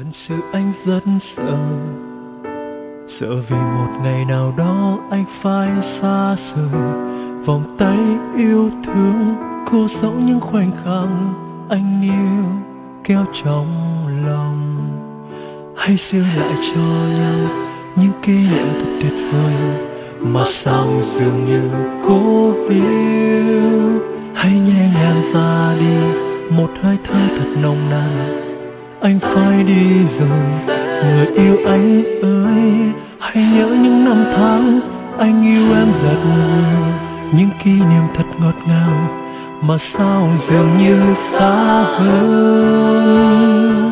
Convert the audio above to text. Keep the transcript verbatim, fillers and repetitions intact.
Thật sự anh rất sợ, sợ vì một ngày nào đó anh phải xa rời vòng tay yêu thương, cô dẫu những khoảnh khắc anh yêu kéo trong lòng. Hãy giữ lại cho nhau những kỷ niệm thật tuyệt vời mà sao dường như cố yêu. Hãy nhẹ nhàng ra đi một hơi thở thật nồng nàn, anh phải đi rồi người yêu anh ơi. Hãy nhớ những năm tháng anh yêu em rất nhiều, những kỷ niệm thật ngọt ngào mà sao dường như xa hơn.